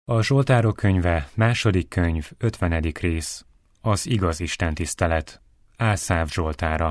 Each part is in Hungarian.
A Zsoltárok könyve, 2. könyv, 50. rész. Az igaz istentisztelet. Ászáf Zsoltára.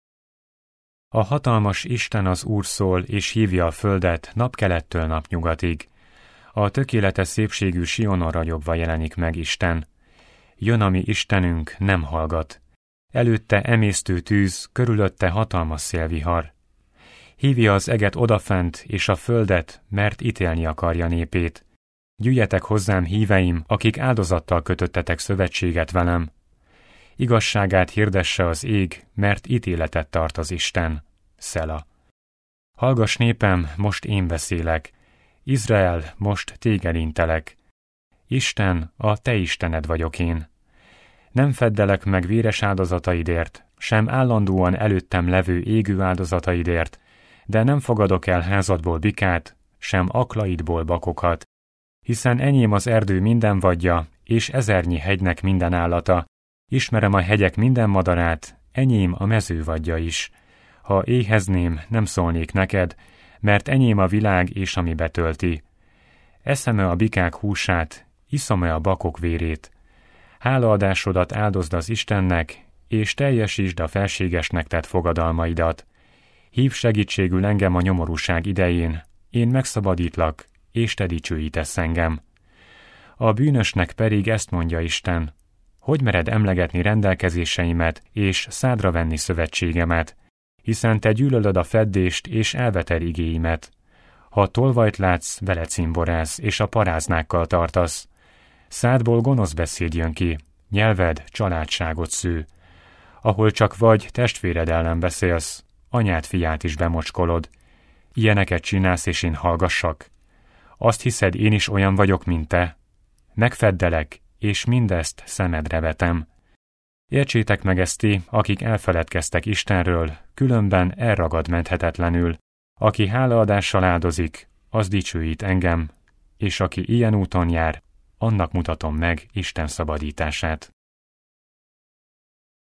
A hatalmas Isten az Úr szól, és hívja a földet napkelettől napnyugatig. A tökéletes szépségű Sionon ragyogva jelenik meg Isten. Jön a mi Istenünk, nem hallgat. Előtte emésztő tűz, körülötte hatalmas szélvihar. Hívja az eget odafent, és a földet, mert ítélni akarja népét. Gyűjjetek hozzám, híveim, akik áldozattal kötöttetek szövetséget velem. Igazságát hirdesse az ég, mert ítéletet tart az Isten. Szela. Hallgass népem, most én beszélek. Izrael, most téged intelek. Isten, a te Istened vagyok én. Nem feddelek meg véres áldozataidért, sem állandóan előttem levő égő áldozataidért, de nem fogadok el házadból bikát, sem aklaidból bakokat, hiszen enyém az erdő minden vadja, és ezernyi hegynek minden állata. Ismerem a hegyek minden madarát, enyém a mező vadja is. Ha éhezném, nem szólnék neked, mert enyém a világ és ami betölti. Eszem-e a bikák húsát, iszom-e a bakok vérét. Hálaadásodat áldozd az Istennek, és teljesítsd a felségesnek tett fogadalmaidat. Hív segítségül engem a nyomorúság idején, én megszabadítlak, és te dicsőítesz engem. A bűnösnek pedig ezt mondja Isten: hogy mered emlegetni rendelkezéseimet, és szádra venni szövetségemet, hiszen te gyűlölöd a feddést, és elveted igéimet. Ha tolvajt látsz, vele cimborász, és a paráznákkal tartasz. Szádból gonosz beszéd jön ki, nyelved családságot sző. Ahol csak vagy, testvéred ellen beszélsz, anyád fiát is bemocskolod. Ilyeneket csinálsz, és én hallgassak? Azt hiszed, én is olyan vagyok, mint te? Megfeddelek, és mindezt szemedre vetem. Értsétek meg ezt ti, akik elfeledkeztek Istenről, különben elragad menthetetlenül. Aki hálaadással áldozik, az dicsőít engem, és aki ilyen úton jár, annak mutatom meg Isten szabadítását.